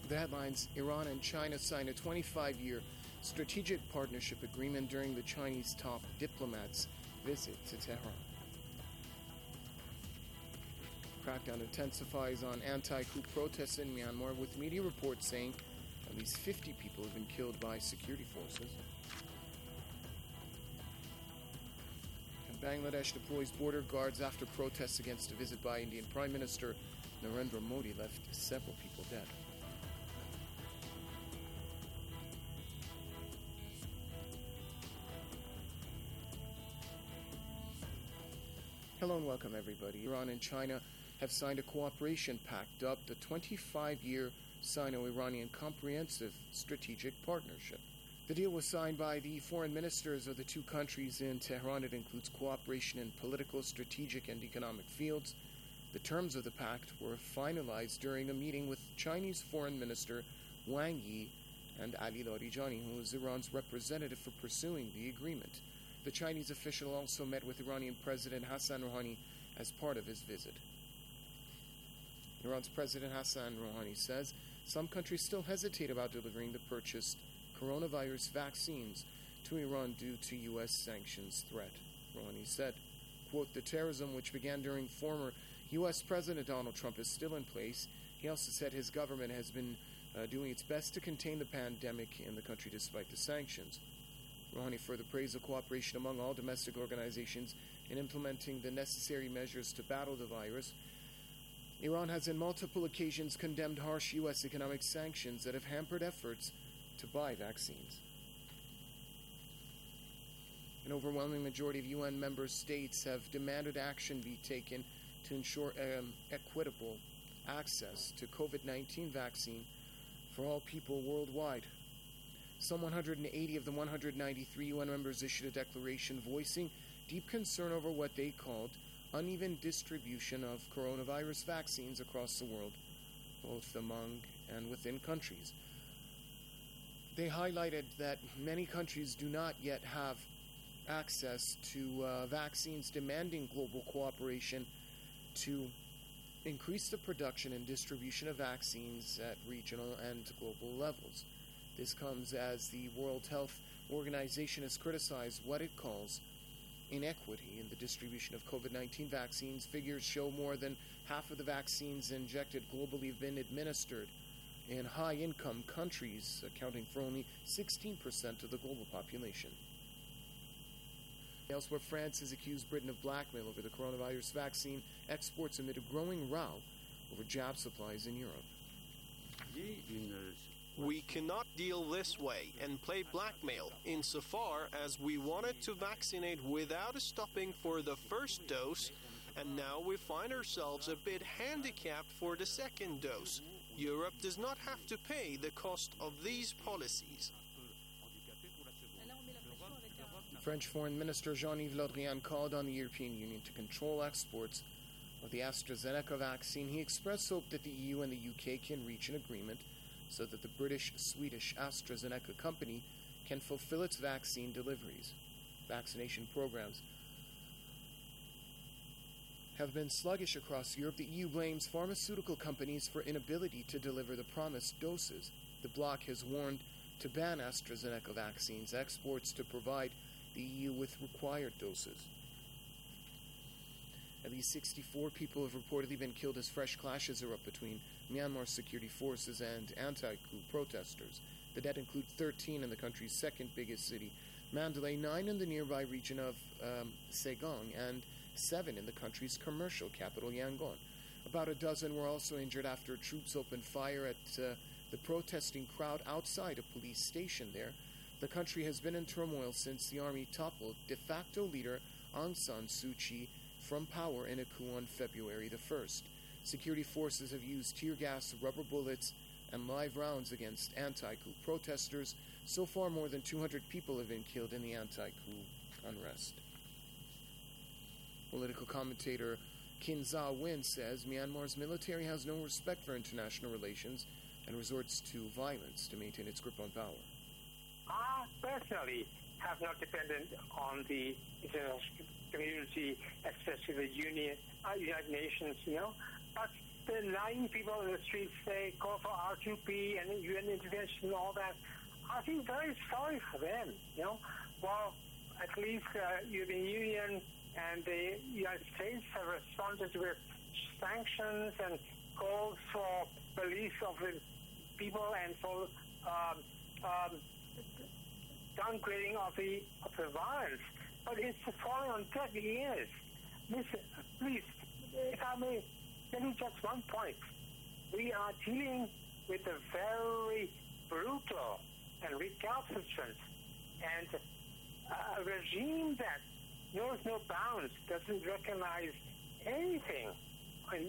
The headlines: Iran and China signed a 25-year strategic partnership agreement during the Chinese top diplomat's visit to Tehran. Crackdown intensifies on anti-coup protests in Myanmar, with media reports saying at least 50 people have been killed by security forces. And Bangladesh deploys border guards after protests against a visit by Indian Prime Minister Narendra Modi left several people dead. Hello and welcome, everybody. Iran and China have signed a cooperation pact dubbed the 25-year Sino-Iranian Comprehensive Strategic Partnership. The deal was signed by the foreign ministers of the two countries in Tehran. It includes cooperation in political, strategic, and economic fields. The terms of the pact were finalized during a meeting with Chinese Foreign Minister Wang Yi and Ali Larijani, who is Iran's representative for pursuing the agreement. The Chinese official also met with Iranian President Hassan Rouhani as part of his visit. Iran's President Hassan Rouhani says some countries still hesitate about delivering the purchased coronavirus vaccines to Iran due to U.S. sanctions threat. Rouhani said, quote, "The terrorism which began during former U.S. President Donald Trump is still in place." He also said his government has been doing its best to contain the pandemic in the country despite the sanctions. Rouhani further praised the cooperation among all domestic organizations in implementing the necessary measures to battle the virus. Iran has on multiple occasions condemned harsh U.S. economic sanctions that have hampered efforts to buy vaccines. An overwhelming majority of UN member states have demanded action be taken to ensure equitable access to COVID-19 vaccine for all people worldwide. Some 180 of the 193 UN members issued a declaration voicing deep concern over what they called uneven distribution of coronavirus vaccines across the world, both among and within countries. They highlighted that many countries do not yet have access to vaccines, demanding global cooperation to increase the production and distribution of vaccines at regional and global levels. This comes as the World Health Organization has criticized what it calls inequity in the distribution of COVID-19 vaccines. Figures show more than half of the vaccines injected globally have been administered in high-income countries, accounting for only 16% of the global population. Elsewhere, France has accused Britain of blackmail over the coronavirus vaccine exports amid a growing row over jab supplies in Europe. We cannot deal this way and play blackmail insofar as we wanted to vaccinate without stopping for the first dose, and now we find ourselves a bit handicapped for the second dose. Europe does not have to pay the cost of these policies. French Foreign Minister Jean-Yves Le Drian called on the European Union to control exports of the AstraZeneca vaccine. He expressed hope that the EU and the UK can reach an agreement so that the British-Swedish AstraZeneca company can fulfill its vaccine deliveries. Vaccination programs have been sluggish across Europe. The EU blames pharmaceutical companies for inability to deliver the promised doses. The bloc has warned to ban AstraZeneca vaccines exports to provide the EU with required doses. At least 64 people have reportedly been killed as fresh clashes erupt between Myanmar security forces and anti-coup protesters. The dead include 13 in the country's second biggest city, Mandalay, 9 in the nearby region of Saigon, and 7 in the country's commercial capital, Yangon. About a dozen were also injured after troops opened fire at the protesting crowd outside a police station there. The country has been in turmoil since the army toppled de facto leader Aung San Suu Kyi from power in a coup on February the 1st. Security forces have used tear gas, rubber bullets, and live rounds against anti-coup protesters. So far, more than 200 people have been killed in the anti-coup unrest. Political commentator Kin Za-Win says Myanmar's military has no respect for international relations and resorts to violence to maintain its grip on power. I personally have not depended on the international community, especially the United Nations, but the lying people in the streets say call for R2P and UN intervention and all that. I feel very sorry for them, Well, at least the European Union and the United States have responded with sanctions and calls for release of the people and for downgrading of the violence. But it's falling on deaf ears. Listen, please, if I may, tell you just one point. We are dealing with a very brutal and recalcitrant and a regime that knows no bounds, doesn't recognize anything in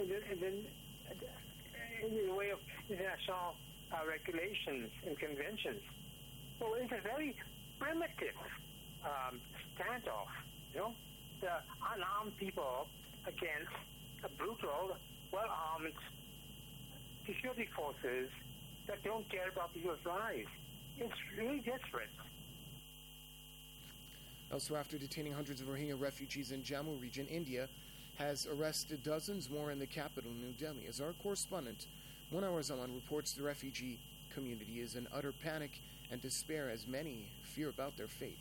the way of international regulations and conventions. So it's a very primitive standoff, the unarmed people against a brutal, well-armed security forces that don't care about people's lives. It's really desperate. Also, after detaining hundreds of Rohingya refugees in Jammu region, India has arrested dozens more in the capital, New Delhi. As our correspondent, Munawar Zaman, reports, the refugee community is in utter panic and despair as many fear about their fate.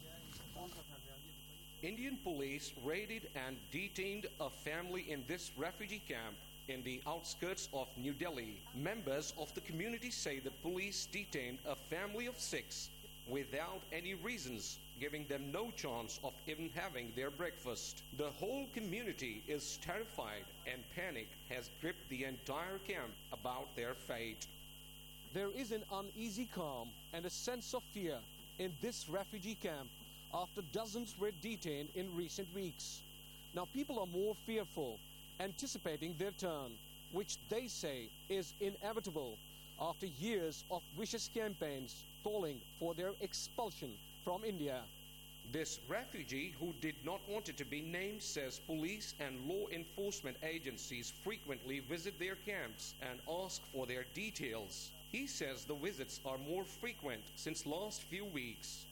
Indian police raided and detained a family in this refugee camp in the outskirts of New Delhi. Members of the community say the police detained a family of 6 without any reasons, giving them no chance of even having their breakfast. The whole community is terrified and panic has gripped the entire camp about their fate. There is an uneasy calm and a sense of fear in this refugee camp after dozens were detained in recent weeks. Now people are more fearful, anticipating their turn, which they say is inevitable after years of vicious campaigns calling for their expulsion from India. This refugee, who did not want it to be named, says police and law enforcement agencies frequently visit their camps and ask for their details. He says the visits are more frequent since last few weeks.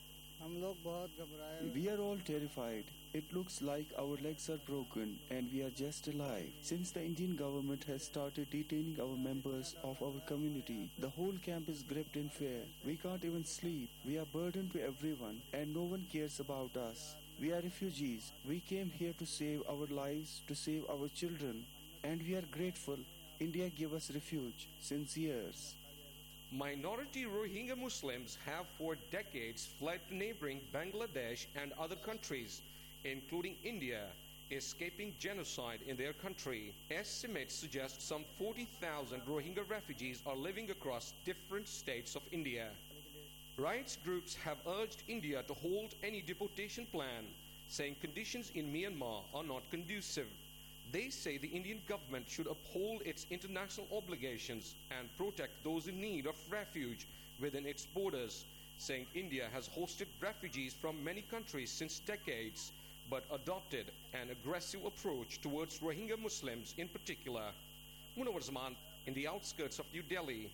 We are all terrified. It looks like our legs are broken and we are just alive. Since the Indian government has started detaining our members of our community, the whole camp is gripped in fear. We can't even sleep. We are burdened to everyone and no one cares about us. We are refugees. We came here to save our lives, to save our children, and we are grateful India gave us refuge since years. Minority Rohingya Muslims have for decades fled to neighboring Bangladesh and other countries, including India, escaping genocide in their country. Estimates suggest some 40,000 Rohingya refugees are living across different states of India. Rights groups have urged India to hold any deportation plan, saying conditions in Myanmar are not conducive. They say the Indian government should uphold its international obligations and protect those in need of refuge within its borders, saying India has hosted refugees from many countries since decades, but adopted an aggressive approach towards Rohingya Muslims in particular. Munawar Zaman, in the outskirts of New Delhi.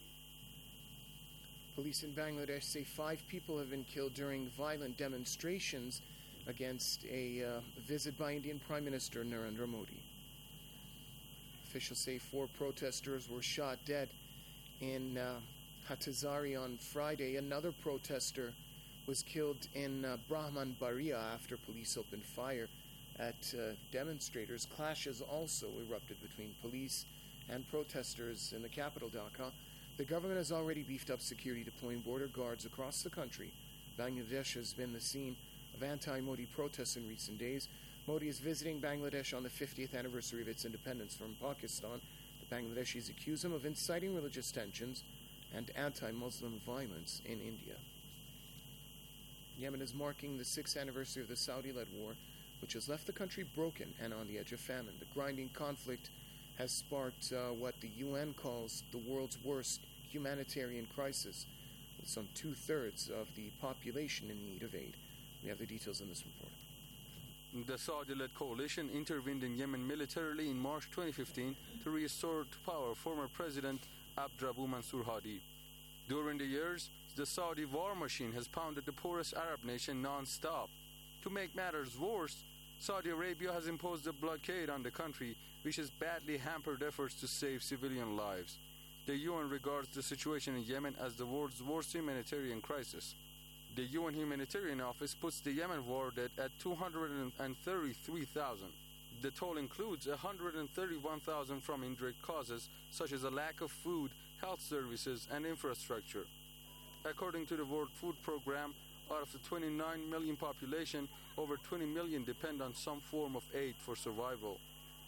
Police in Bangladesh say 5 people have been killed during violent demonstrations against a visit by Indian Prime Minister Narendra Modi. Officials say 4 protesters were shot dead in Hatazari on Friday. Another protester was killed in Brahmanbaria after police opened fire at demonstrators. Clashes also erupted between police and protesters in the capital, Dhaka. The government has already beefed up security, deploying border guards across the country. Bangladesh has been the scene of anti-Modi protests in recent days. Modi is visiting Bangladesh on the 50th anniversary of its independence from Pakistan. The Bangladeshis accuse him of inciting religious tensions and anti-Muslim violence in India. Yemen is marking the 6th anniversary of the Saudi-led war, which has left the country broken and on the edge of famine. The grinding conflict has sparked what the UN calls the world's worst humanitarian crisis, with some 2/3 of the population in need of aid. We have the details in this report. The Saudi-led coalition intervened in Yemen militarily in March 2015 to restore to power former President Abdrabbu Mansur Hadi. During the years, the Saudi war machine has pounded the poorest Arab nation non-stop. To make matters worse, Saudi Arabia has imposed a blockade on the country, which has badly hampered efforts to save civilian lives. The UN regards the situation in Yemen as the world's worst humanitarian crisis. The UN Humanitarian Office puts the Yemen war dead at 233,000. The toll includes 131,000 from indirect causes, such as a lack of food, health services, and infrastructure. According to the World Food Programme, out of the 29 million population, over 20 million depend on some form of aid for survival.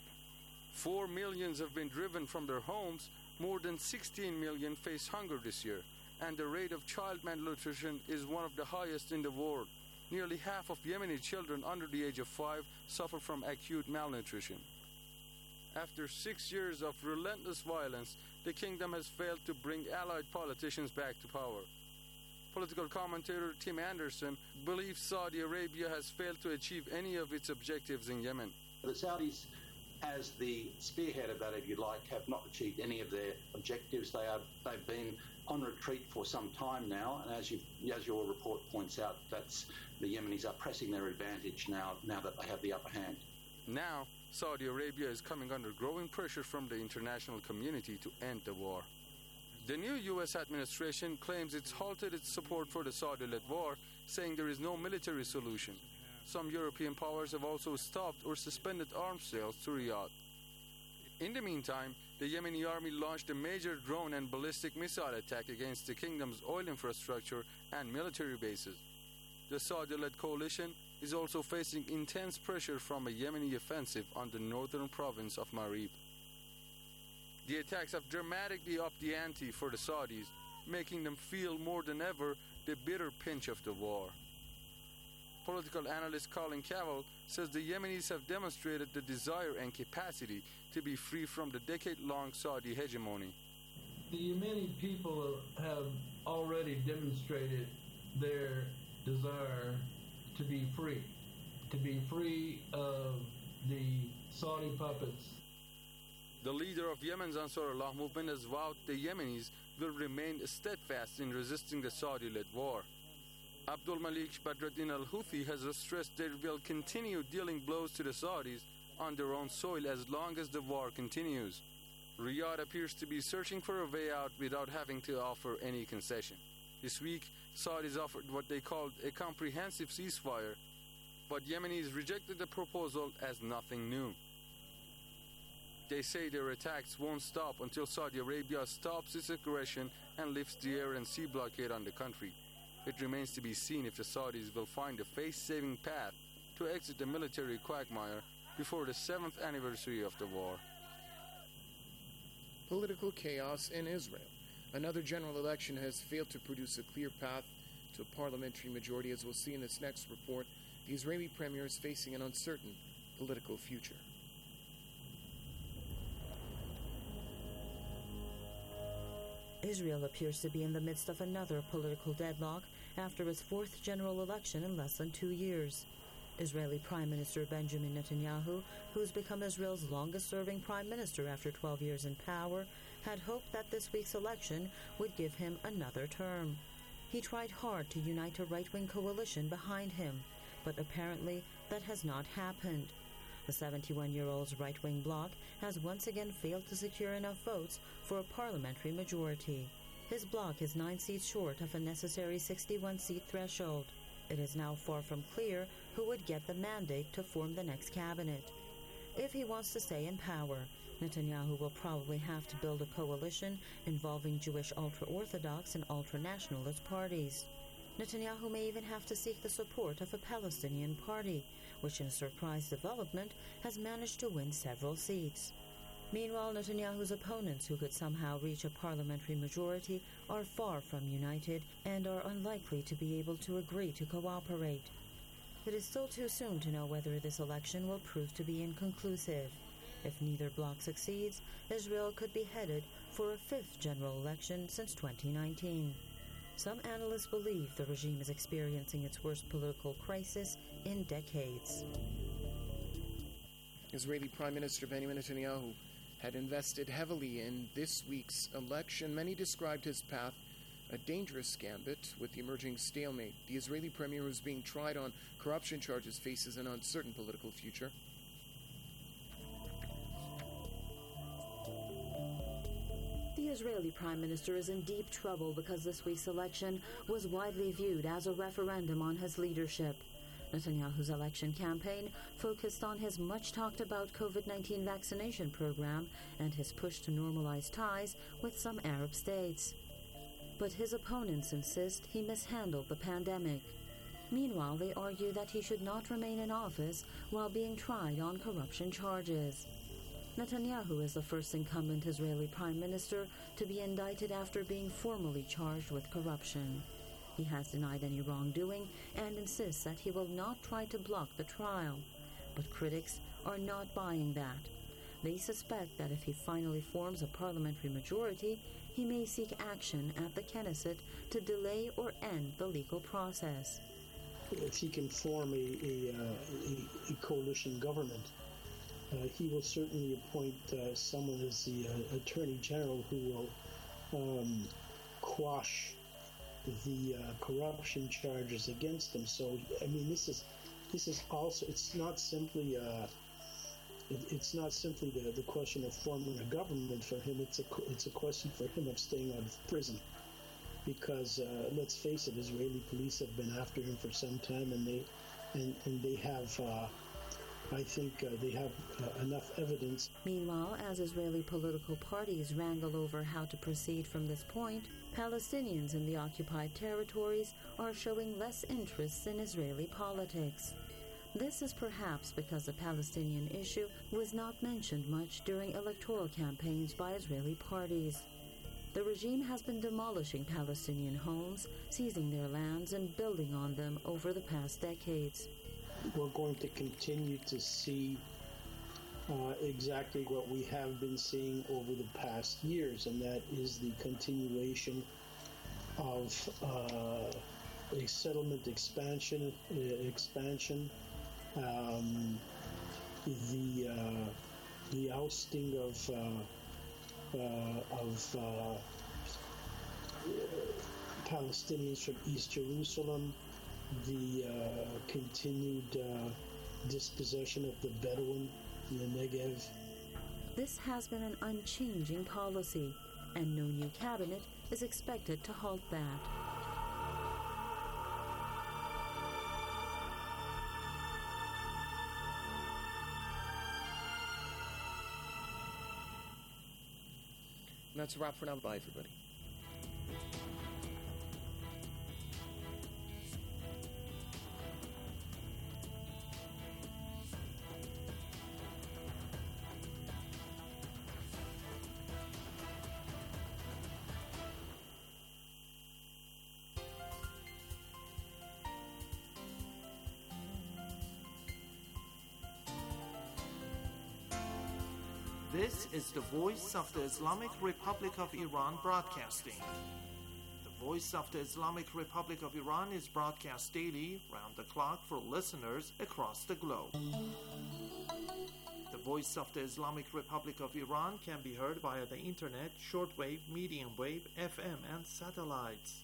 4 million have been driven from their homes, more than 16 million face hunger this year, and the rate of child malnutrition is one of the highest in the world. Nearly half of Yemeni children under the age of 5 suffer from acute malnutrition. After 6 years of relentless violence, the kingdom has failed to bring allied politicians back to power. Political commentator Tim Anderson believes Saudi Arabia has failed to achieve any of its objectives in Yemen. The Saudis, as the spearhead of that, if you like, have not achieved any of their objectives. They've been on retreat for some time now, and as your report points out, the Yemenis are pressing their advantage now that they have the upper hand. Now, Saudi Arabia is coming under growing pressure from the international community to end the war. The new U.S. administration claims it's halted its support for the Saudi-led war, saying there is no military solution. Some European powers have also stopped or suspended arms sales to Riyadh. In the meantime, the Yemeni army launched a major drone and ballistic missile attack against the kingdom's oil infrastructure and military bases. The Saudi-led coalition is also facing intense pressure from a Yemeni offensive on the northern province of Marib. The attacks have dramatically upped the ante for the Saudis, making them feel more than ever the bitter pinch of the war. Political analyst Colin Cavell says the Yemenis have demonstrated the desire and capacity to be free from the decade-long Saudi hegemony. The Yemeni people have already demonstrated their desire to be free of the Saudi puppets. The leader of Yemen's Ansarullah movement has vowed the Yemenis will remain steadfast in resisting the Saudi-led war. Abdul Malik Badruddin al-Houthi has stressed they will continue dealing blows to the Saudis on their own soil as long as the war continues. Riyadh appears to be searching for a way out without having to offer any concession. This week, Saudis offered what they called a comprehensive ceasefire, but Yemenis rejected the proposal as nothing new. They say their attacks won't stop until Saudi Arabia stops its aggression and lifts the air and sea blockade on the country. It remains to be seen if the Saudis will find a face-saving path to exit the military quagmire before the 7th anniversary of the war. Political chaos in Israel. Another general election has failed to produce a clear path to a parliamentary majority. As we'll see in this next report, the Israeli premier is facing an uncertain political future. Israel appears to be in the midst of another political deadlock after its 4th general election in less than 2 years. Israeli Prime Minister Benjamin Netanyahu, who's become Israel's longest-serving prime minister after 12 years in power, had hoped that this week's election would give him another term. He tried hard to unite a right-wing coalition behind him, but apparently that has not happened. The 71-year-old's right-wing bloc has once again failed to secure enough votes for a parliamentary majority. His bloc is 9 seats short of a necessary 61-seat threshold. It is now far from clear who would get the mandate to form the next cabinet. If he wants to stay in power, Netanyahu will probably have to build a coalition involving Jewish ultra-Orthodox and ultra-nationalist parties. Netanyahu may even have to seek the support of a Palestinian party, which in a surprise development has managed to win several seats. Meanwhile, Netanyahu's opponents, who could somehow reach a parliamentary majority, are far from united and are unlikely to be able to agree to cooperate. It is still too soon to know whether this election will prove to be inconclusive. If neither bloc succeeds, Israel could be headed for a 5th general election since 2019. Some analysts believe the regime is experiencing its worst political crisis in decades. Israeli Prime Minister Benjamin Netanyahu had invested heavily in this week's election. Many described his path a dangerous gambit with the emerging stalemate. The Israeli premier, who is being tried on corruption charges, faces an uncertain political future. The Israeli Prime Minister is in deep trouble because this week's election was widely viewed as a referendum on his leadership. Netanyahu's election campaign focused on his much-talked-about COVID-19 vaccination program and his push to normalize ties with some Arab states. But his opponents insist he mishandled the pandemic. Meanwhile, they argue that he should not remain in office while being tried on corruption charges. Netanyahu is the first incumbent Israeli prime minister to be indicted after being formally charged with corruption. He has denied any wrongdoing and insists that he will not try to block the trial. But critics are not buying that. They suspect that if he finally forms a parliamentary majority, he may seek action at the Knesset to delay or end the legal process. If he can form a coalition government, he will certainly appoint someone as the Attorney General who will quash the corruption charges against him. So, I mean, this is also, it's not simply the question of forming a government for him. It's a question for him of staying out of prison, because let's face it, Israeli police have been after him for some time, and they have. I think they have enough evidence. Meanwhile, as Israeli political parties wrangle over how to proceed from this point, Palestinians in the occupied territories are showing less interest in Israeli politics. This is perhaps because the Palestinian issue was not mentioned much during electoral campaigns by Israeli parties. The regime has been demolishing Palestinian homes, seizing their lands, and building on them over the past decades. We're going to continue to see exactly what we have been seeing over the past years, and that is the continuation of a settlement expansion, the ousting of Palestinians from East Jerusalem, the continued dispossession of the Bedouin in the Negev. This has been an unchanging policy, and no new cabinet is expected to halt that. And that's a wrap for now. Bye, everybody. This is the Voice of the Islamic Republic of Iran broadcasting. The Voice of the Islamic Republic of Iran is broadcast daily, round the clock, for listeners across the globe. The Voice of the Islamic Republic of Iran can be heard via the internet, shortwave, medium wave, FM, and satellites.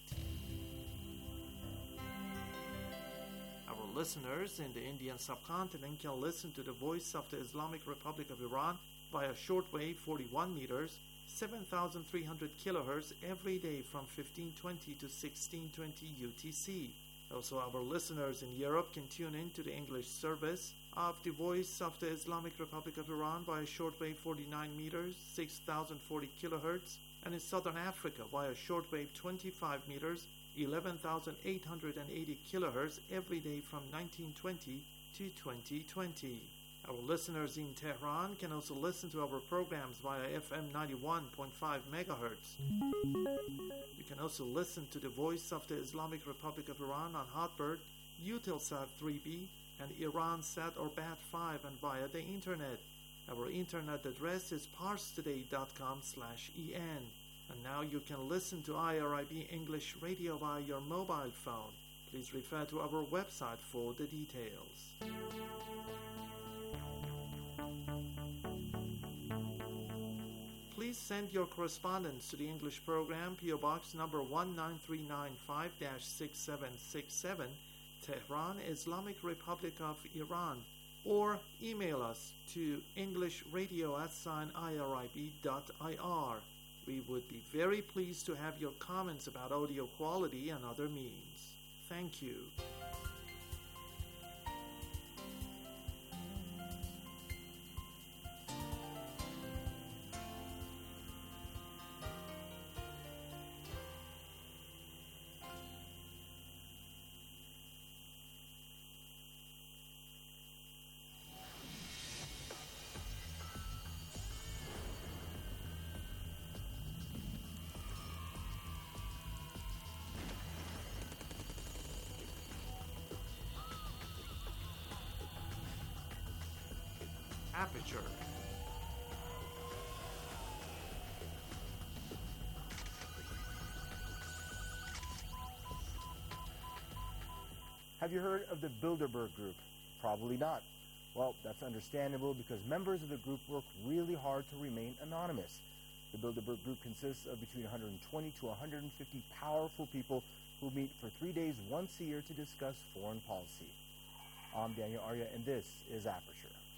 Our listeners in the Indian subcontinent can listen to the Voice of the Islamic Republic of Iran via shortwave 41 meters, 7,300 kilohertz every day from 1520 to 1620 UTC. Also, our listeners in Europe can tune in to the English service of the Voice of the Islamic Republic of Iran via shortwave 49 meters, 6,040 kilohertz, and in Southern Africa via shortwave 25 meters, 11,880 kilohertz every day from 1920 to 2020. Our listeners in Tehran can also listen to our programs via FM 91.5 megahertz. You can also listen to the Voice of the Islamic Republic of Iran on Hotbird, Eutelsat 3B, and Iransat or Bat5, and via the internet. Our internet address is parstoday.com/en. And now you can listen to IRIB English Radio via your mobile phone. Please refer to our website for the details. Please send your correspondence to the English program, PO Box number 19395-6767, Tehran, Islamic Republic of Iran, or email us to englishradio@irib.ir. We would be very pleased to have your comments about audio quality and other means. Thank you. Aperture. Have you heard of the Bilderberg Group? Probably not. Well, that's understandable because members of the group work really hard to remain anonymous. The Bilderberg Group consists of between 120 to 150 powerful people who meet for 3 days once a year to discuss foreign policy. I'm Daniel Arya, and this is Aperture.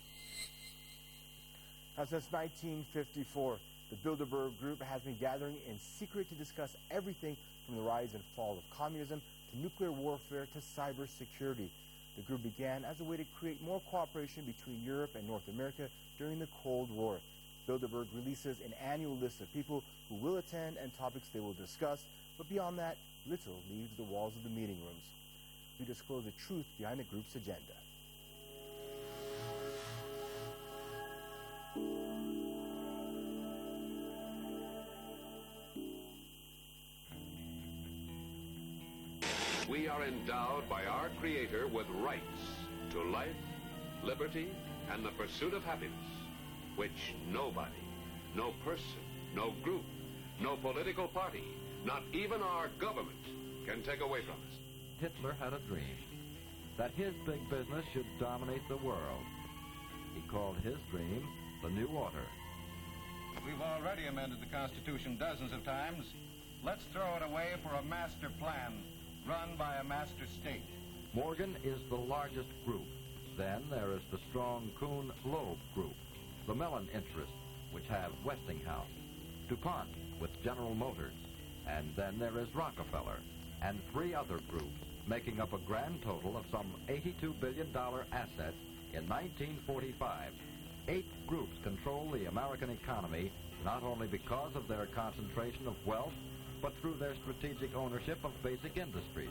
Now, since 1954, the Bilderberg Group has been gathering in secret to discuss everything from the rise and fall of communism to nuclear warfare to cybersecurity. The group began as a way to create more cooperation between Europe and North America during the Cold War. Bilderberg releases an annual list of people who will attend and topics they will discuss, but beyond that, little leaves the walls of the meeting rooms. We disclose the truth behind the group's agenda. We are endowed by our Creator with rights to life, liberty, and the pursuit of happiness, which nobody, no person, no group, no political party, not even our government, can take away from us. Hitler had a dream that his big business should dominate the world. He called his dream the New Order. We've already amended the Constitution dozens of times. Let's throw it away for a master plan run by a master state. Morgan is the largest group. Then there is the strong Kuhn-Loeb group, the Mellon interests, which have Westinghouse, DuPont with General Motors, and then there is Rockefeller, and 3 other groups, making up a grand total of some $82 billion assets in 1945. 8 groups control the American economy, not only because of their concentration of wealth, but through their strategic ownership of basic industries.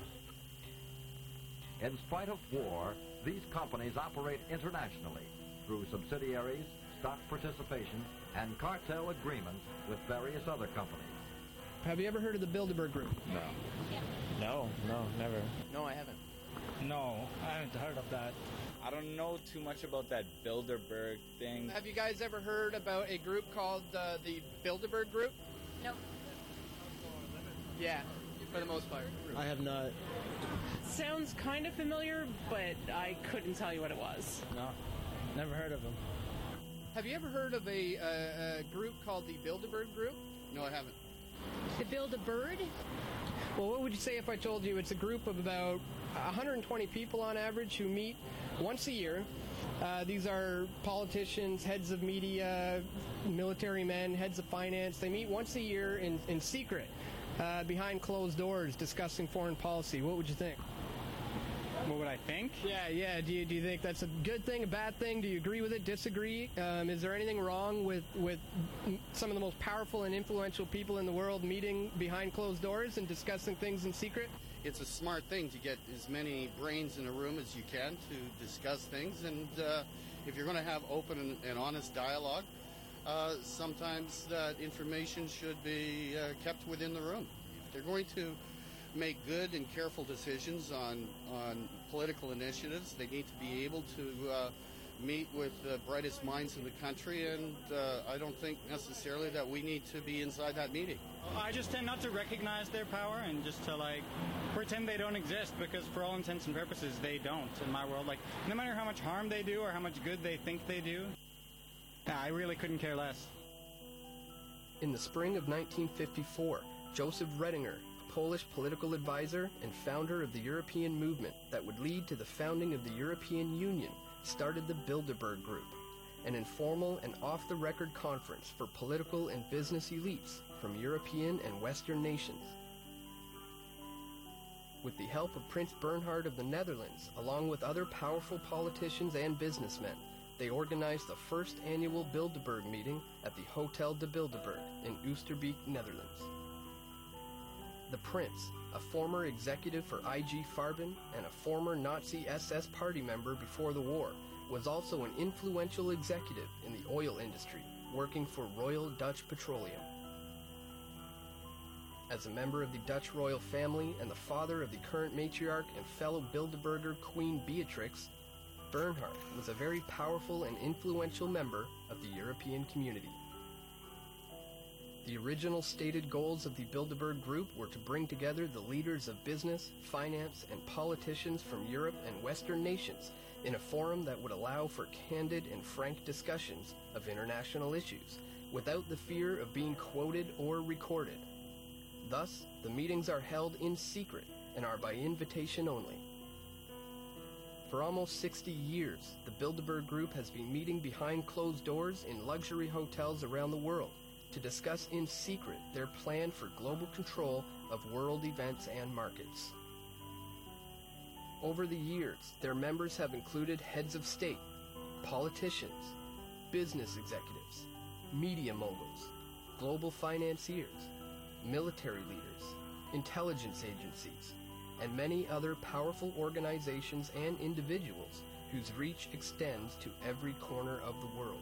In spite of war, these companies operate internationally through subsidiaries, stock participation, and cartel agreements with various other companies. Have you ever heard of the Bilderberg Group? No, never. No, I haven't. No, I haven't heard of that. I don't know too much about that Bilderberg thing. Have you guys ever heard about a group called the Bilderberg Group? No. Yeah, for the most part. I have not. Sounds kind of familiar, but I couldn't tell you what it was. No, never heard of them. Have you ever heard of a group called the Bilderberg Group? No, I haven't. The Build-A-Bird? Well, what would you say if I told you it's a group of about 120 people on average who meet once a year? These are politicians, heads of media, military men, heads of finance. They meet once a year in secret, behind closed doors, discussing foreign policy. What would you think? What would I think? Yeah. Do you think that's a good thing, a bad thing? Do you agree with it, disagree? Is there anything wrong with some of the most powerful and influential people in the world meeting behind closed doors and discussing things in secret? It's a smart thing to get as many brains in a room as you can to discuss things, and if you're going to have open and honest dialogue, sometimes that information should be kept within the room. If they're going to make good and careful decisions on political initiatives, they need to be able to meet with the brightest minds in the country, and I don't think necessarily that we need to be inside that meeting. I just tend not to recognize their power and just to pretend they don't exist, because for all intents and purposes they don't in my world. No matter how much harm they do or how much good they think they do, I really couldn't care less. In the spring of 1954, Joseph Redinger, Polish political advisor and founder of the European movement that would lead to the founding of the European Union, started the Bilderberg Group. an informal and off-the-record conference for political and business elites from European and Western nations. With the help of Prince Bernhard of the Netherlands, along with other powerful politicians and businessmen, they organized the first annual Bilderberg meeting at the Hotel de Bilderberg in Oosterbeek, Netherlands. The Prince, a former executive for IG Farben and a former Nazi SS party member before the war, was also an influential executive in the oil industry, working for Royal Dutch Petroleum. As a member of the Dutch royal family and the father of the current matriarch and fellow Bilderberger Queen Beatrix, Bernhard was a very powerful and influential member of the European community. The original stated goals of the Bilderberg Group were to bring together the leaders of business, finance, and politicians from Europe and Western nations in a forum that would allow for candid and frank discussions of international issues, without the fear of being quoted or recorded. Thus, the meetings are held in secret and are by invitation only. For almost 60 years, the Bilderberg Group has been meeting behind closed doors in luxury hotels around the world to discuss in secret their plan for global control of world events and markets. Over the years, their members have included heads of state, politicians, business executives, media moguls, global financiers, military leaders, intelligence agencies, and many other powerful organizations and individuals whose reach extends to every corner of the world.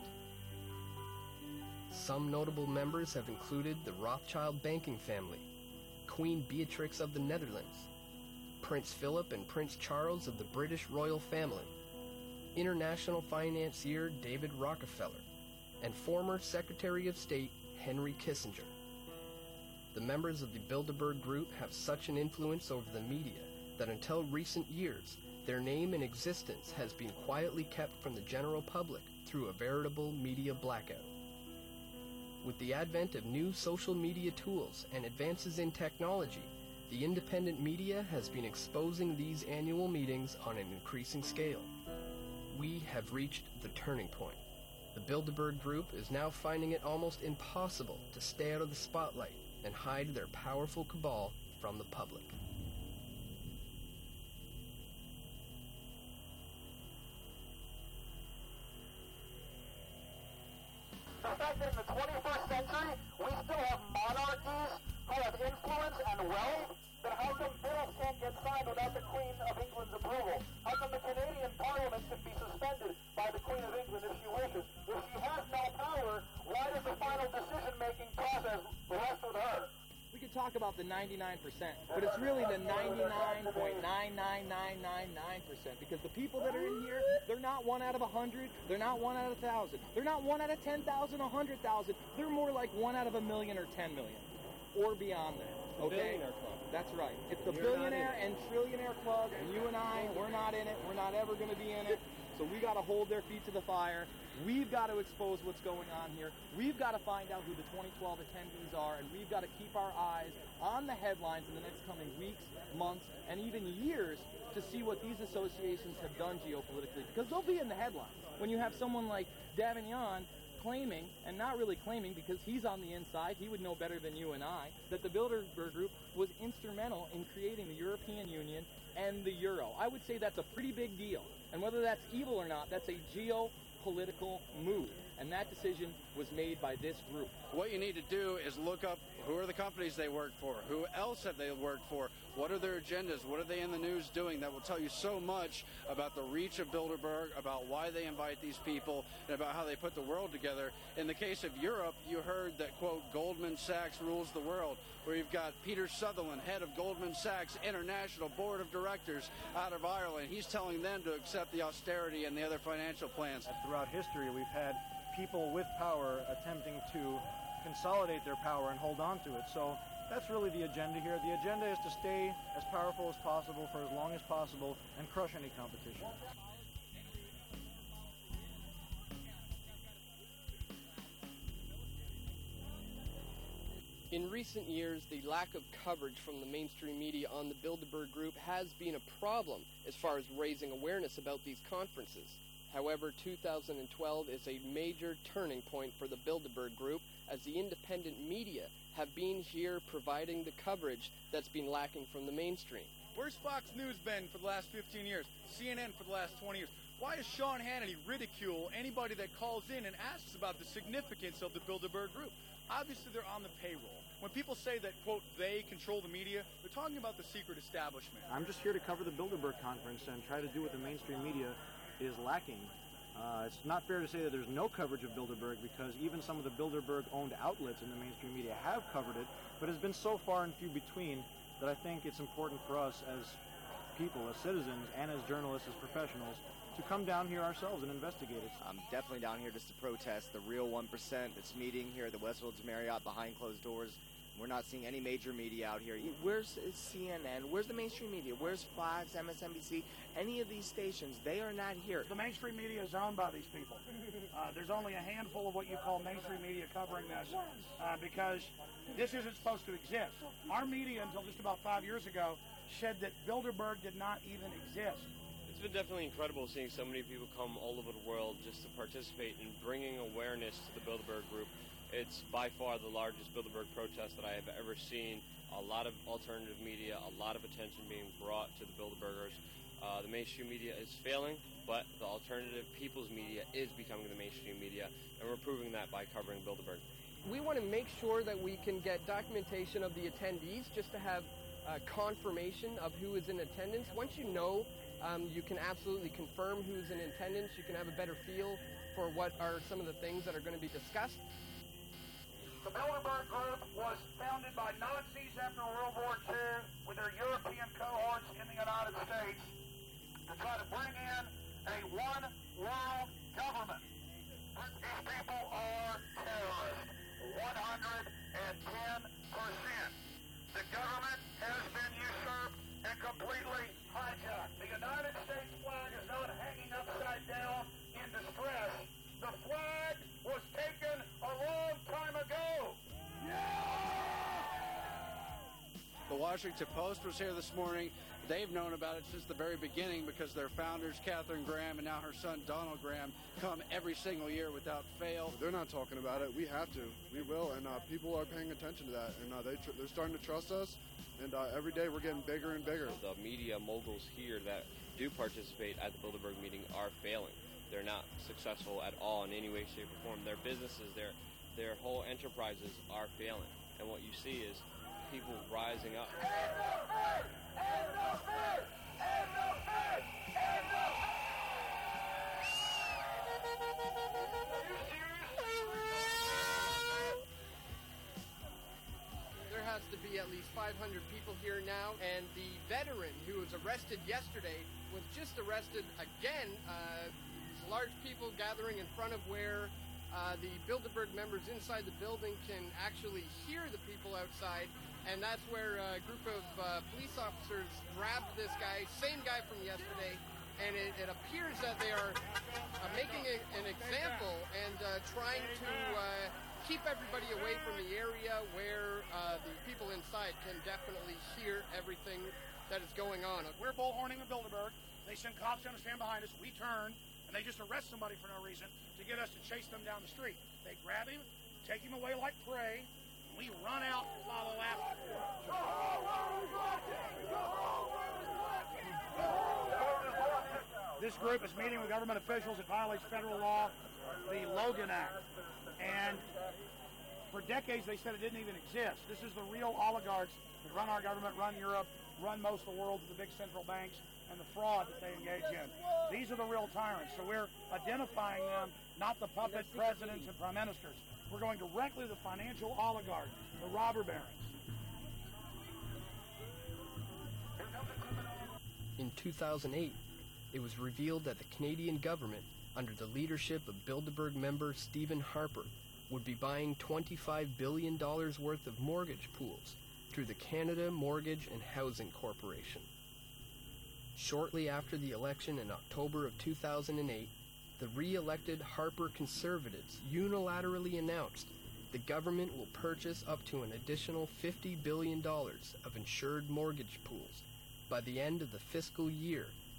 Some notable members have included the Rothschild banking family, Queen Beatrix of the Netherlands, Prince Philip and Prince Charles of the British royal family, international financier David Rockefeller, and former Secretary of State Henry Kissinger. The members of the Bilderberg Group have such an influence over the media that until recent years, their name and existence has been quietly kept from the general public through a veritable media blackout. With the advent of new social media tools and advances in technology, the independent media has been exposing these annual meetings on an increasing scale. We have reached the turning point. The Bilderberg Group is now finding it almost impossible to stay out of the spotlight and hide their powerful cabal from the public. The fact that in the 21st century, we still have monarchies who have influence and wealth, then how come bills can't get signed without the Queen of England's approval? How come the Canadian Parliament can be suspended by the Queen of England if she wishes? If she has no power, why does the final decision-making process rest with her? We could talk about the 99%, but it's really the 99.99999%, because the people that are in here, they're not 1 out of 100, they're not 1 out of 1,000, they're not 1 out of 10,000, 100,000, they're more like 1 out of 1 million or 10 million, or beyond that. Okay? Billionaire club. That's right. It's the You're billionaire and trillionaire club, and you and I, we're not in it, we're not ever going to be in it, so we got to hold their feet to the fire. We've got to expose what's going on here. We've got to find out who the 2012 attendees are, and we've got to keep our eyes on the headlines in the next coming weeks, months, and even years to see what these associations have done geopolitically, because they'll be in the headlines. When you have someone like Davignon claiming, and not really claiming because he's on the inside, he would know better than you and I, that the Bilderberg Group was instrumental in creating the European Union and the Euro. I would say that's a pretty big deal. And whether that's evil or not, that's a geopolitical move. And that decision was made by this group. What you need to do is look up who are the companies they work for, who else have they worked for, what are their agendas, what are they in the news doing. That will tell you so much about the reach of Bilderberg, about why they invite these people, and about how they put the world together. In the case of Europe, you heard that, quote, Goldman Sachs rules the world, where you've got Peter Sutherland, head of Goldman Sachs International Board of Directors out of Ireland. He's telling them to accept the austerity and the other financial plans. Throughout history, we've had people with power attempting to consolidate their power and hold on to it. So that's really the agenda here. The agenda is to stay as powerful as possible for as long as possible and crush any competition. In recent years, the lack of coverage from the mainstream media on the Bilderberg Group has been a problem as far as raising awareness about these conferences. However, 2012 is a major turning point for the Bilderberg Group, as the independent media have been here providing the coverage that's been lacking from the mainstream. Where's Fox News been for the last 15 years? CNN for the last 20 years? Why does Sean Hannity ridicule anybody that calls in and asks about the significance of the Bilderberg Group? Obviously, they're on the payroll. When people say that, quote, they control the media, they're talking about the secret establishment. I'm just here to cover the Bilderberg conference and try to do what the mainstream media is lacking. It's not fair to say that there's no coverage of Bilderberg, because even some of the Bilderberg-owned outlets in the mainstream media have covered it, but it's been so far and few between that I think it's important for us as people, as citizens, and as journalists, as professionals, to come down here ourselves and investigate it. I'm definitely down here just to protest the real 1% that's meeting here at the Westfields Marriott behind closed doors. We're not seeing any major media out here. Where's CNN? Where's the mainstream media? Where's Fox, MSNBC? Any of these stations, they are not here. The mainstream media is owned by these people. There's only a handful of what you call mainstream media covering this because this isn't supposed to exist. Our media, until just about 5 years ago, said that Bilderberg did not even exist. It's been definitely incredible seeing so many people come all over the world just to participate in bringing awareness to the Bilderberg Group. It's by far the largest Bilderberg protest that I have ever seen. A lot of alternative media, a lot of attention being brought to the Bilderbergers. The mainstream media is failing, but the alternative people's media is becoming the mainstream media, and we're proving that by covering Bilderberg. We want to make sure that we can get documentation of the attendees just to have confirmation of who is in attendance. Once you know, you can absolutely confirm who's in attendance. You can have a better feel for what are some of the things that are going to be discussed. The Bilderberg Group was founded by Nazis after World War II with their European cohorts in the United States to try to bring in a one-world government. These people are terrorists, 110%. The government has been usurped and completely hijacked. The United States flag is not hanging upside down in distress. The flag was taken a long time ago. The Washington Post was here this morning. They've known about it since the very beginning because their founders, Katharine Graham, and now her son, Donald Graham, come every single year without fail. They're not talking about it. We have to. We will. And people are paying attention to that. And they're starting to trust us. And every day we're getting bigger and bigger. The media moguls here that do participate at the Bilderberg meeting are failing. They're not successful at all in any way, shape, or form. Their businesses, their whole enterprises are failing. And what you see is people rising up. There has to be at least 500 people here now, and the veteran who was arrested yesterday was just arrested again. A large people gathering in front of where the Bilderberg members inside the building can actually hear the people outside, and that's where a group of police officers grabbed this guy, same guy from yesterday, and it appears that they are making an example and trying to keep everybody away from the area where the people inside can definitely hear everything that is going on. We're bullhorning the Bilderberg. They send cops down to stand behind us. We turn. They just arrest somebody for no reason to get us to chase them down the street. They grab him, take him away like prey. We run out and follow after. This group is meeting with government officials. It violates federal law, the Logan Act. And for decades they said it didn't even exist. This is the real oligarchs that run our government, run Europe, run most of the world with the big central banks, and the fraud that they engage in. These are the real tyrants. So we're identifying them, not the puppet presidents and prime ministers. We're going directly to the financial oligarchs, the robber barons. In 2008, it was revealed that the Canadian government, under the leadership of Bilderberg member Stephen Harper, would be buying $25 billion worth of mortgage pools through the Canada Mortgage and Housing Corporation. Shortly after the election in October of 2008, the re-elected Harper Conservatives unilaterally announced the government will purchase up to an additional $50 billion of insured mortgage pools by the end of the fiscal year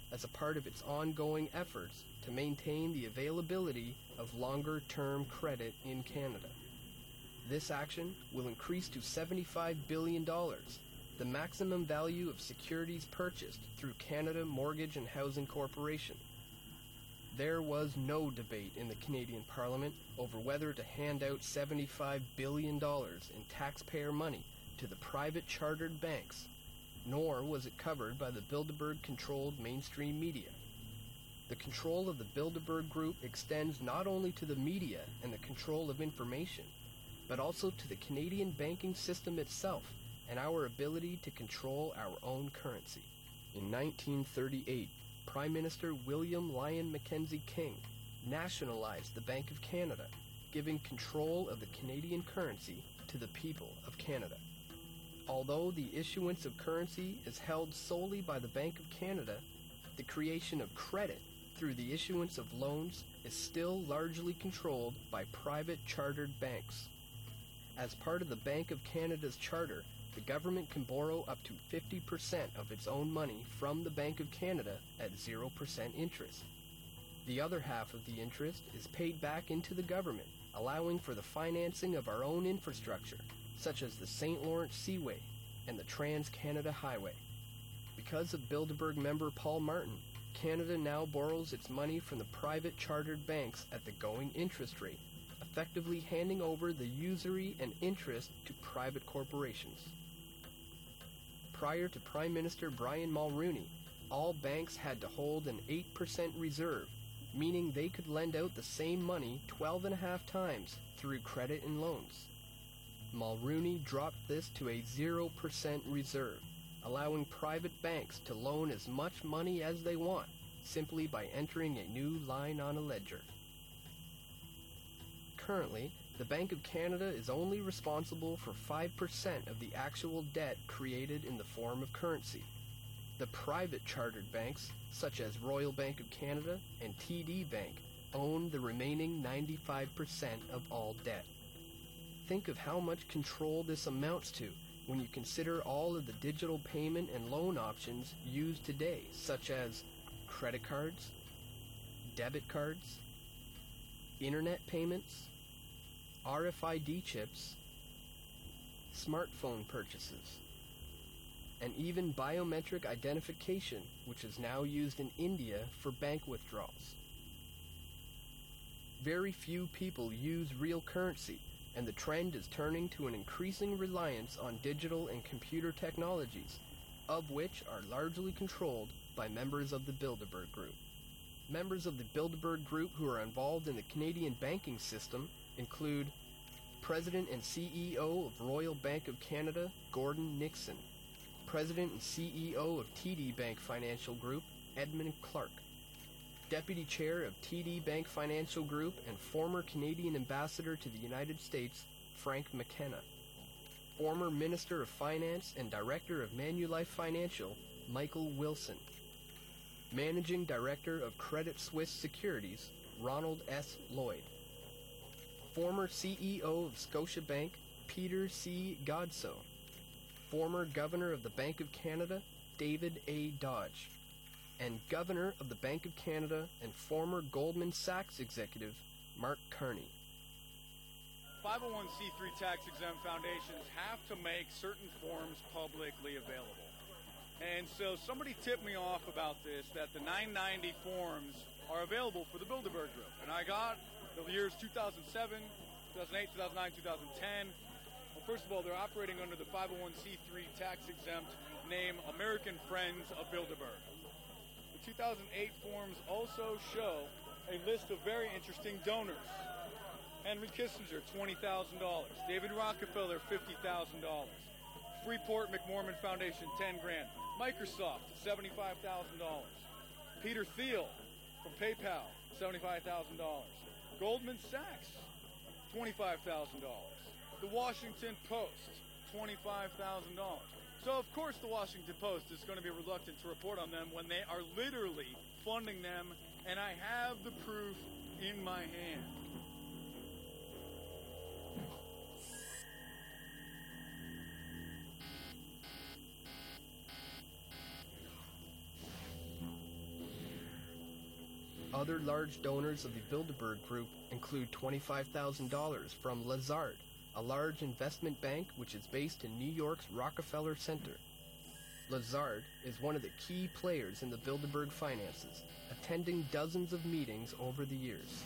as a part of its ongoing efforts to maintain the availability of longer-term credit in Canada. This action will increase to $75 billion, the maximum value of securities purchased through Canada Mortgage and Housing Corporation. There was no debate in the Canadian Parliament over whether to hand out $75 billion in taxpayer money to the private chartered banks, nor was it covered by the Bilderberg-controlled mainstream media. The control of the Bilderberg Group extends not only to the media and the control of information, but also to the Canadian banking system itself and our ability to control our own currency. In 1938, Prime Minister William Lyon Mackenzie King nationalized the Bank of Canada, giving control of the Canadian currency to the people of Canada. Although the issuance of currency is held solely by the Bank of Canada, the creation of credit through the issuance of loans is still largely controlled by private chartered banks. As part of the Bank of Canada's charter, the government can borrow up to 50% of its own money from the Bank of Canada at 0% interest. The other half of the interest is paid back into the government, allowing for the financing of our own infrastructure, such as the St. Lawrence Seaway and the Trans-Canada Highway. Because of Bilderberg member Paul Martin, Canada now borrows its money from the private chartered banks at the going interest rate, effectively handing over the usury and interest to private corporations. Prior to Prime Minister Brian Mulroney, all banks had to hold an 8% reserve, meaning they could lend out the same money 12.5 times through credit and loans. Mulroney dropped this to a 0% reserve, allowing private banks to loan as much money as they want, simply by entering a new line on a ledger. Currently, the Bank of Canada is only responsible for 5% of the actual debt created in the form of currency. The private chartered banks, such as Royal Bank of Canada and TD Bank, own the remaining 95% of all debt. Think of how much control this amounts to when you consider all of the digital payment and loan options used today, such as credit cards, debit cards, internet payments, RFID chips, smartphone purchases, and even biometric identification, which is now used in India for bank withdrawals. Very few people use real currency, and the trend is turning to an increasing reliance on digital and computer technologies, of which are largely controlled by members of the Bilderberg Group. Members of the Bilderberg Group who are involved in the Canadian banking system include President and CEO of Royal Bank of Canada, Gordon Nixon, President and CEO of TD Bank Financial Group, Edmund Clark, Deputy Chair of TD Bank Financial Group and former Canadian Ambassador to the United States, Frank McKenna, former Minister of Finance and Director of Manulife Financial, Michael Wilson, Managing Director of Credit Suisse Securities, Ronald S. Lloyd, former CEO of Scotiabank, Peter C. Godsoe, former Governor of the Bank of Canada, David A. Dodge, and Governor of the Bank of Canada and former Goldman Sachs executive, Mark Carney. 501c3 tax-exempt foundations have to make certain forms publicly available. And so somebody tipped me off about this, that the 990 forms are available for the Bilderberg Group. And I got the years 2007, 2008, 2009, 2010. Well, first of all, they're operating under the 501c3 tax-exempt name American Friends of Bilderberg. The 2008 forms also show a list of very interesting donors. Henry Kissinger, $20,000. David Rockefeller, $50,000. Freeport McMorman Foundation, $10 grand. Microsoft, $75,000. Peter Thiel from PayPal, $75,000. Goldman Sachs, $25,000. The Washington Post, $25,000. So, of course, the Washington Post is going to be reluctant to report on them when they are literally funding them, and I have the proof in my hand. Other large donors of the Bilderberg Group include $25,000 from Lazard, a large investment bank which is based in New York's Rockefeller Center. Lazard is one of the key players in the Bilderberg finances, attending dozens of meetings over the years.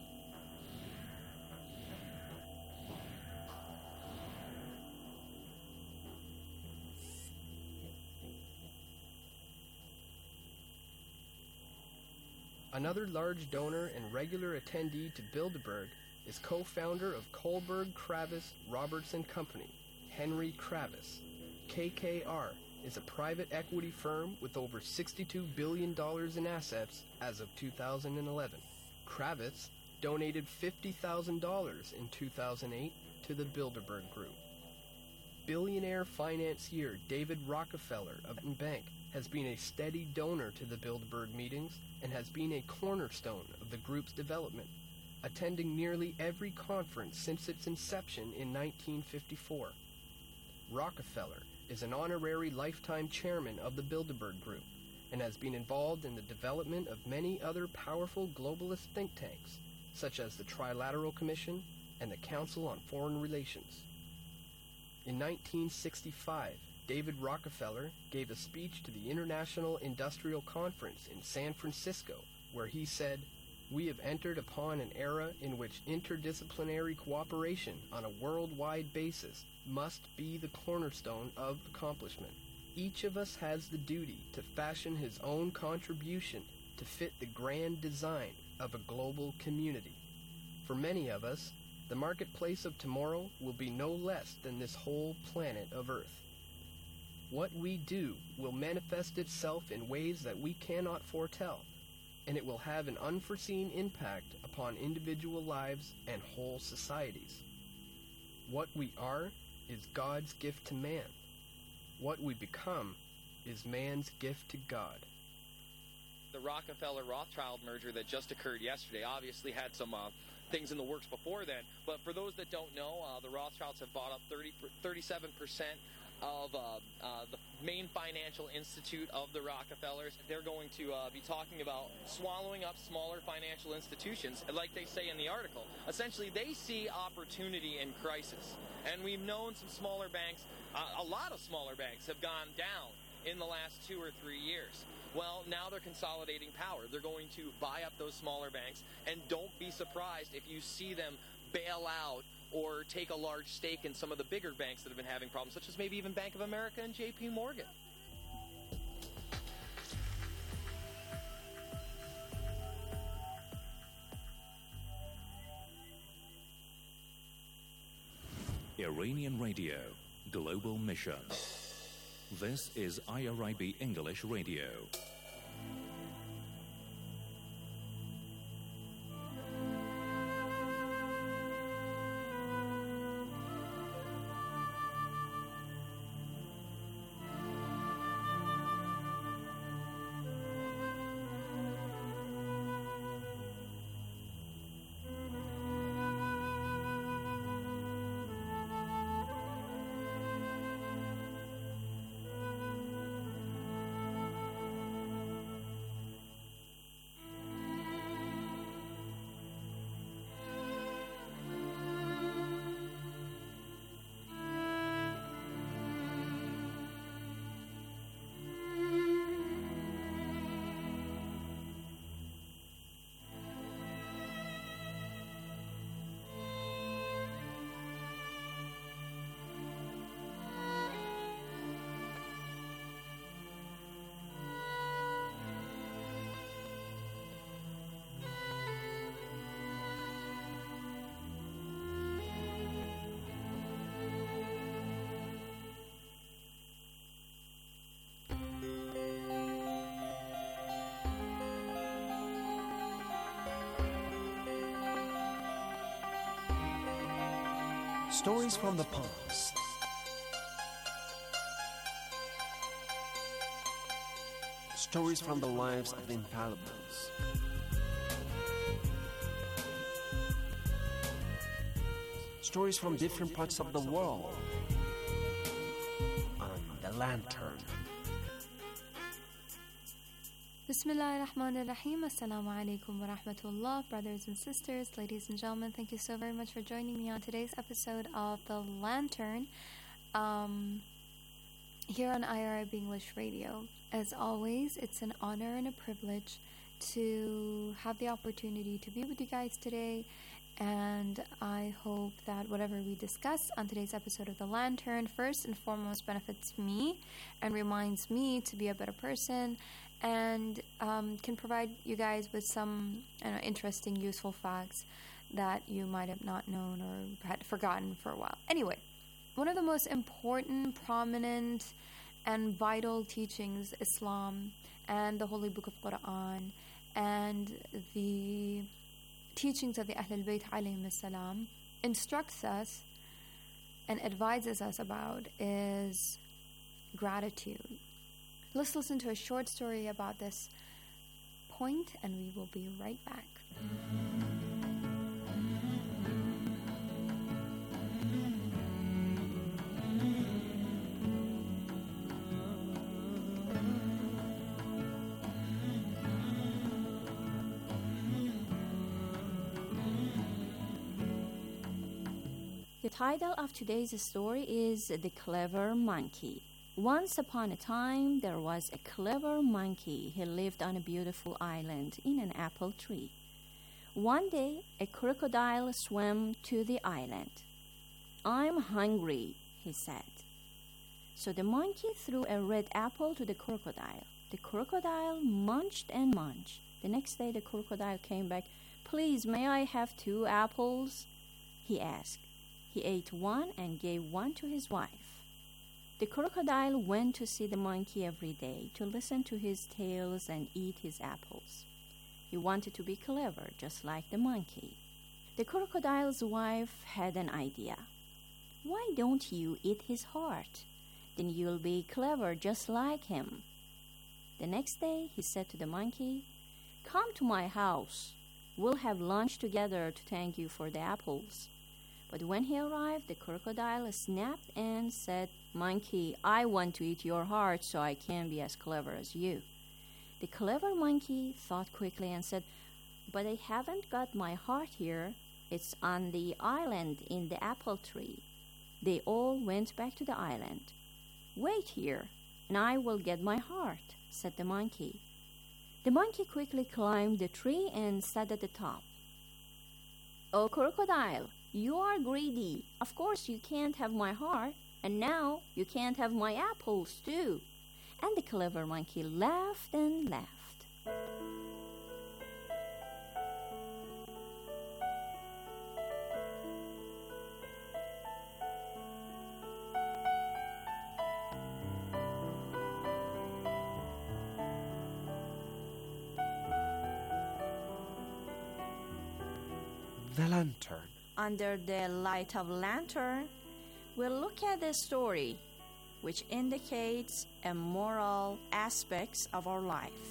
Another large donor and regular attendee to Bilderberg is co-founder of Kohlberg, Kravis, Robertson Company, Henry Kravis. KKR is a private equity firm with over $62 billion in assets as of 2011. Kravis donated $50,000 in 2008 to the Bilderberg Group. Billionaire financier David Rockefeller of Manhattan Bank has been a steady donor to the Bilderberg meetings and has been a cornerstone of the group's development, attending nearly every conference since its inception in 1954. Rockefeller is an honorary lifetime chairman of the Bilderberg Group and has been involved in the development of many other powerful globalist think tanks, such as the Trilateral Commission and the Council on Foreign Relations. In 1965, David Rockefeller gave a speech to the International Industrial Conference in San Francisco, where he said, "We have entered upon an era in which interdisciplinary cooperation on a worldwide basis must be the cornerstone of accomplishment. Each of us has the duty to fashion his own contribution to fit the grand design of a global community. For many of us, the marketplace of tomorrow will be no less than this whole planet of Earth. What we do will manifest itself in ways that we cannot foretell, and it will have an unforeseen impact upon individual lives and whole societies. What we are is God's gift to man. What we become is man's gift to God." The Rockefeller-Rothschild merger that just occurred yesterday obviously had some things in the works before then, but for those that don't know, the Rothschilds have bought up 37% of the main financial institute of the Rockefellers. They're going to be talking about swallowing up smaller financial institutions, like they say in the article. Essentially, they see opportunity in crisis. And we've known some smaller banks, a lot of smaller banks have gone down in the last 2 or 3 years. Well, now they're consolidating power. They're going to buy up those smaller banks, and don't be surprised if you see them bail out or take a large stake in some of the bigger banks that have been having problems, such as maybe even Bank of America and JP Morgan. Iranian Radio, Global Mission. This is IRIB English Radio. Stories from the past. Stories from the lives of the infallibles. Stories from different parts of the world. On The Lantern. Bismillah ar-Rahman ar-Rahim. Assalamu alaikum wa rahmatullah. Brothers and sisters, ladies and gentlemen, thank you so very much for joining me on today's episode of The Lantern here on IRIB English Radio. As always, it's an honor and a privilege to have the opportunity to be with you guys today, and I hope that whatever we discuss on today's episode of The Lantern first and foremost benefits me and reminds me to be a better person, and can provide you guys with some interesting, useful facts that you might have not known or had forgotten for a while. Anyway, one of the most important, prominent, and vital teachings, Islam and the Holy Book of Quran and the teachings of the Ahlul Bayt alayhim as-salam instructs us and advises us about is gratitude. Let's listen to a short story about this point, and we will be right back. The title of today's story is The Clever Monkey. Once upon a time, there was a clever monkey. He lived on a beautiful island in an apple tree. One day, a crocodile swam to the island. "I'm hungry," he said. So the monkey threw a red apple to the crocodile. The crocodile munched and munched. The next day, the crocodile came back. "Please, may I have 2 apples?" he asked. He ate one and gave one to his wife. The crocodile went to see the monkey every day to listen to his tales and eat his apples. He wanted to be clever, just like the monkey. The crocodile's wife had an idea. "Why don't you eat his heart? Then you'll be clever just like him." The next day, he said to the monkey, "Come to my house. We'll have lunch together to thank you for the apples." But when he arrived, the crocodile snapped and said, "Monkey, I want to eat your heart so I can be as clever as you." The clever monkey thought quickly and said, "But I haven't got my heart here. It's on the island in the apple tree." They all went back to the island. "Wait here, and I will get my heart," said the monkey. The monkey quickly climbed the tree and sat at the top. "Oh, crocodile, you are greedy. Of course you can't have my heart, and now you can't have my apples too." And the clever monkey laughed and laughed. The Lantern. Under the light of lantern, we'll look at a story which indicates a moral aspects of our life.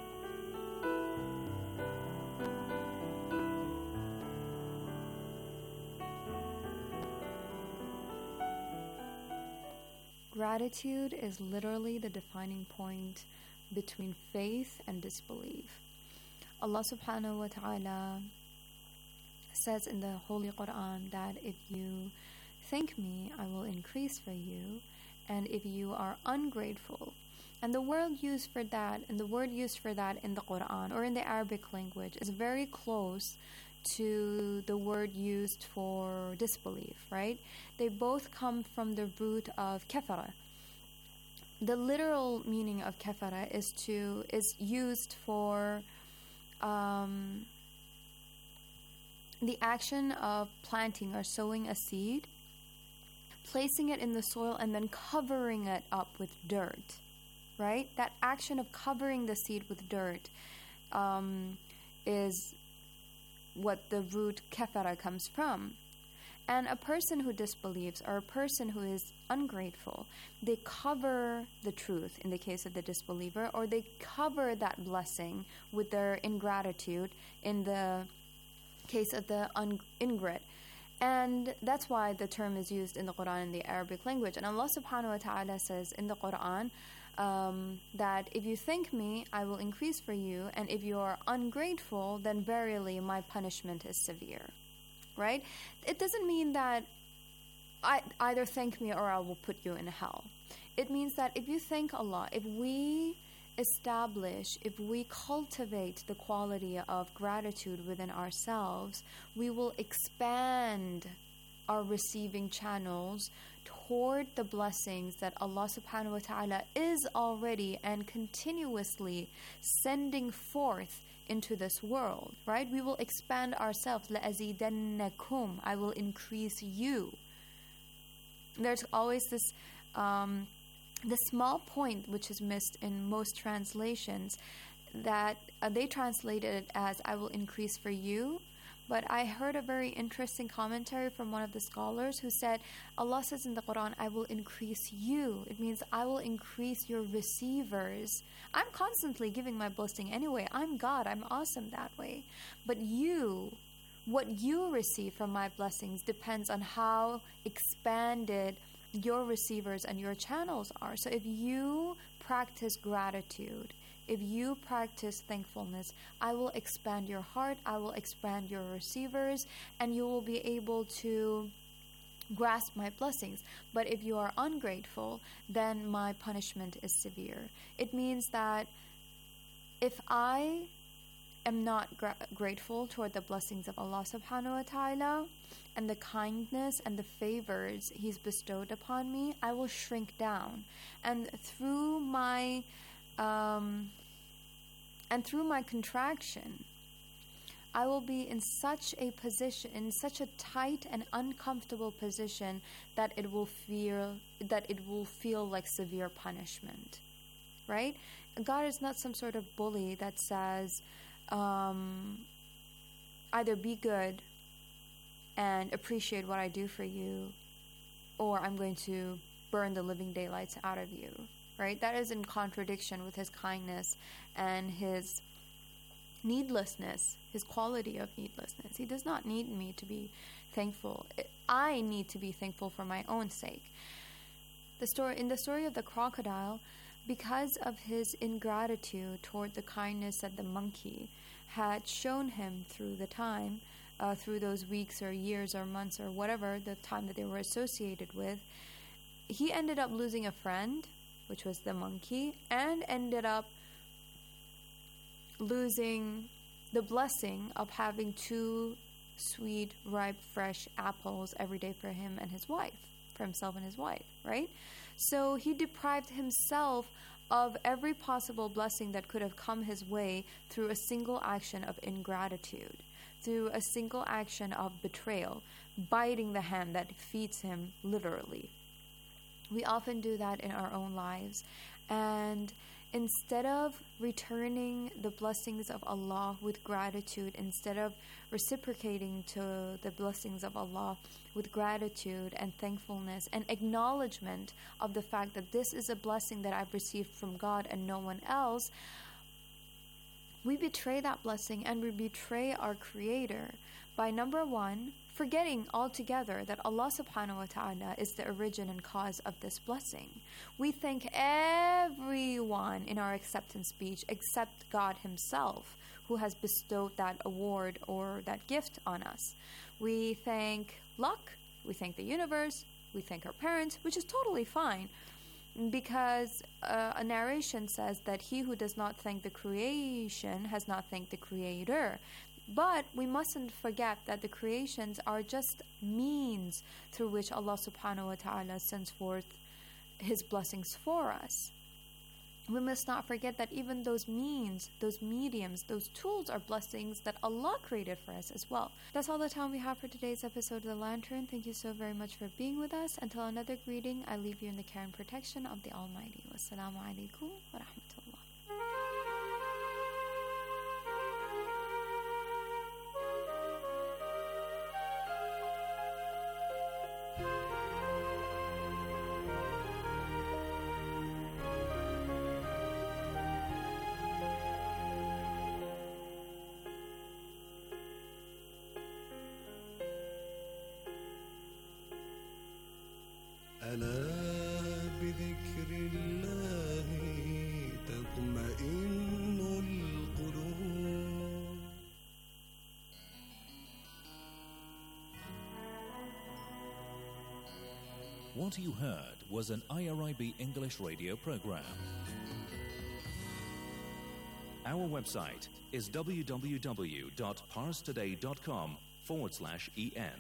Gratitude is literally the defining point between faith and disbelief. Allah subhanahu wa ta'ala says in the Holy Quran that if you thank me, I will increase for you, and if you are ungrateful, and the word used for that in the Quran or in the Arabic language is very close to the word used for disbelief, right? They both come from the root of kafara. The literal meaning of kafara is used for the action of planting or sowing a seed, placing it in the soil, and then covering it up with dirt, right? That action of covering the seed with dirt is what the root kafara comes from. And a person who disbelieves or a person who is ungrateful, they cover the truth in the case of the disbeliever, or they cover that blessing with their ingratitude in the case of the ingrat. And that's why the term is used in the Quran in the Arabic language. And Allah subhanahu wa ta'ala says in the Quran, that if you thank me, I will increase for you, and if you are ungrateful, then verily my punishment is severe. Right? It doesn't mean that either thank me or I will put you in hell. It means that if you thank Allah, if we cultivate the quality of gratitude within ourselves, we will expand our receiving channels toward the blessings that Allah subhanahu wa ta'ala is already and continuously sending forth into this world, right? We will expand ourselves. لَأَزِيدَنَّكُمْ, I will increase you. There's always this the small point which is missed in most translations, that they translated it as I will increase for you. But I heard a very interesting commentary from one of the scholars who said, Allah says in the Quran, I will increase you. It means I will increase your receivers. I'm constantly giving my blessing anyway. I'm God. I'm awesome that way. But what you receive from my blessings depends on how expanded your receivers and your channels are. So if you practice gratitude, if you practice thankfulness, I will expand your heart, I will expand your receivers, and you will be able to grasp my blessings. But if you are ungrateful, then my punishment is severe. It means that if I am not grateful toward the blessings of Allah subhanahu wa ta'ala and the kindness and the favors He's bestowed upon me, I will shrink down. And through my contraction, I will be in such a position, in such a tight and uncomfortable position, that it will feel like severe punishment, right? God is not some sort of bully that says, either be good and appreciate what I do for you, or I'm going to burn the living daylights out of you. Right? That is in contradiction with His kindness and His needlessness, His quality of needlessness. He does not need me to be thankful. I need to be thankful for my own sake. In the story of the crocodile, because of his ingratitude toward the kindness that the monkey had shown him through the time, through those weeks or years or months or whatever, the time that they were associated with, he ended up losing a friend, which was the monkey, and ended up losing the blessing of having 2 sweet, ripe, fresh apples every day for him and his wife, for himself and his wife, right? So he deprived himself of every possible blessing that could have come his way through a single action of ingratitude, through a single action of betrayal, biting the hand that feeds him literally. We often do that in our own lives, and instead of returning the blessings of Allah with gratitude, instead of reciprocating to the blessings of Allah with gratitude and thankfulness and acknowledgement of the fact that this is a blessing that I've received from God and no one else, we betray that blessing and we betray our Creator by, number one, forgetting altogether that Allah subhanahu wa ta'ala is the origin and cause of this blessing. We thank everyone in our acceptance speech except God Himself, who has bestowed that award or that gift on us. We thank luck, we thank the universe, we thank our parents, which is totally fine, because a narration says that he who does not thank the creation has not thanked the Creator. But we mustn't forget that the creations are just means through which Allah subhanahu wa ta'ala sends forth His blessings for us. We must not forget that even those means, those mediums, those tools are blessings that Allah created for us as well. That's all the time we have for today's episode of The Lantern. Thank you so very much for being with us. Until another greeting, I leave you in the care and protection of the Almighty. Wassalamu alaikum wa rahmatullah. ألا بذكر الله What you heard was an IRIB English radio program. Our website is www.parstoday.com/en.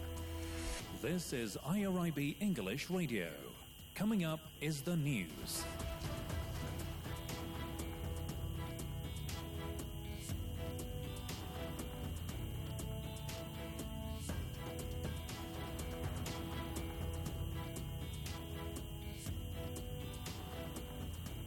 This is IRIB English Radio. Coming up is the news.